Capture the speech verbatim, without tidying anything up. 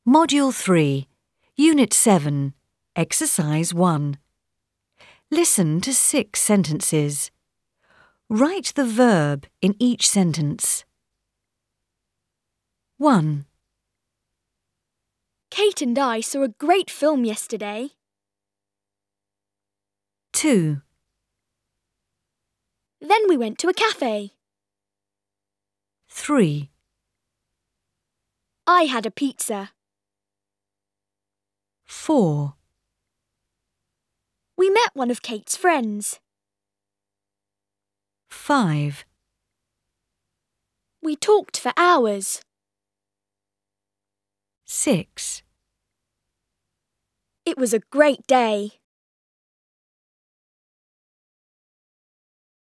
Module three, Unit seven, Exercise one. Listen to six sentences. Write the verb in each sentence. one. Kate and I saw a great film yesterday. two. Then we went to a cafe. three. I had a pizza. four. We met one of Kate's friends. five. We talked for hours. six. It was a great day.